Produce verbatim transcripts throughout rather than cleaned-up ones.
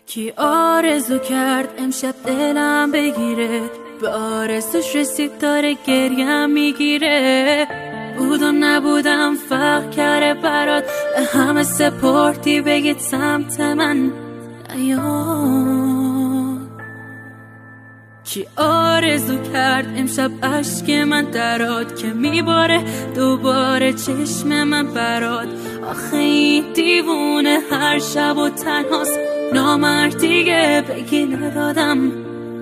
کی آرزو کرد امشب دلم بگیره، به آرزوش رسید داره گریم میگیره. بود و نبودم فرق کرده برات، به همه سپردی بگید سمت من نیاد. کی آرزو کرد امشب اشک من درات، که میباره دوباره چشم من برات. آخه این دیوونه هر شب و تنهاست، نامرد دیگه بگی ندادم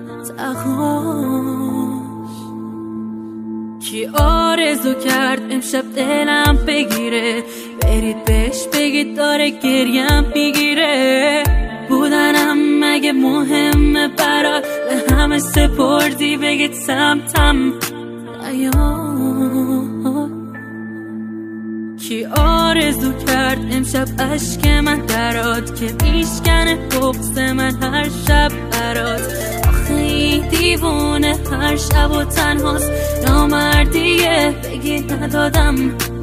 تقاش. کی آرزو کرد امشب دلم بگیره، برید بهش بگید داره گریم میگیره. بودنم مگه مهمه برات، به همه سپردی بگید سمتم نیاد. کی آرزو کرد امشب اشک من درات، که میشکنه بغض من هر شب برات. آخه این دیوونه هر شب و تنهاست، نامردیه بگی ندادم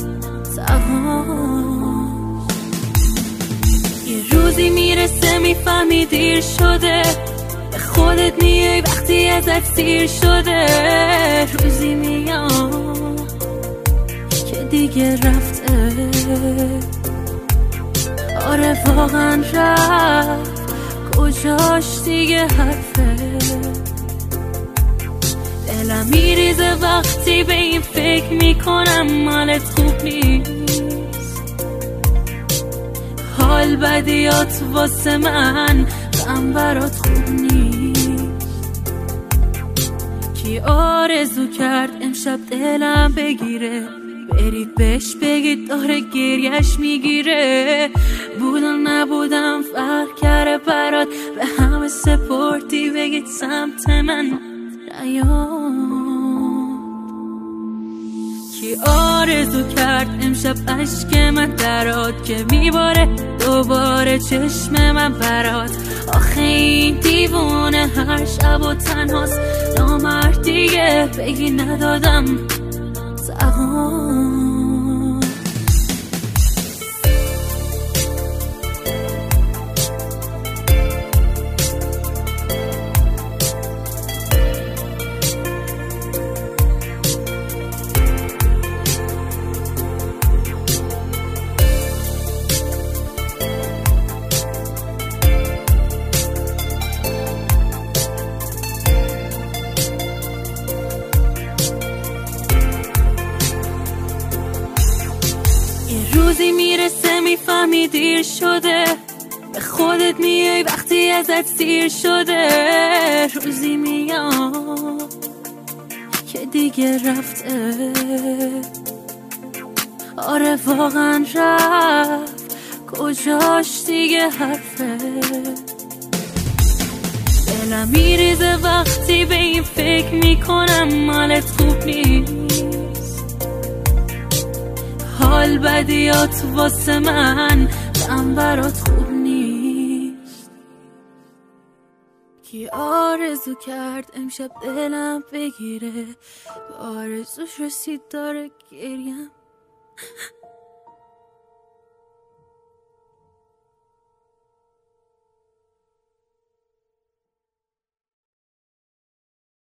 تقاش. یه روزی میرسه میفهمی دیر شده، به خودت میای وقتی ازت سیر شده. روزی میاد که دیگه رفته، آره واقعا رفت، کجاش دیگه حرفه. دلم میریزه وقتی به این فکر میکنم حالت خوب نیست. حال بدیات واسه من غم برات خوب نیست. کی آرزو کرد امشب دلم بگیره، برید بهش بگید داره گریش میگیره. بودم نبودم فرق کرده برات، به همه سپردی بگید سمت من نیاد. کی آرزو کرد امشب اشک من درات، که میباره دوباره چشم من برات. آخه این دیوونه هر شب و تنهاست، نامرد دیگه بگی ندادم تقاش. روزی میرسه میفهمی دیر شده، به خودت میای وقتی ازت سیر شده. روزی میاد که دیگه رفته، آره واقعا رفت، کجاش دیگه حرفه. دلم میریزه وقتی به این فکر میکنم حالت خوب نیست. حال بدیات واسه من غم برات خوب نیست. کی آرزو کرد امشب دلم بگیره، به آرزوش رسید داره گریم